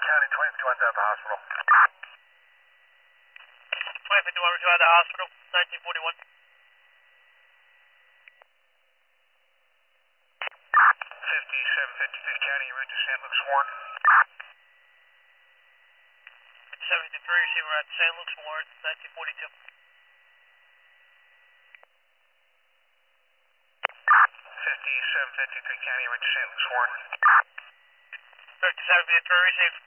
County 2051's at the hospital. 2051 Richard at the hospital, 1941. 5753 County, route to St. Luke's Warren. 73, receiver at St. Luke's Warren, 1942. 5753 County, route to St. Luke's Warren. 5753, receive.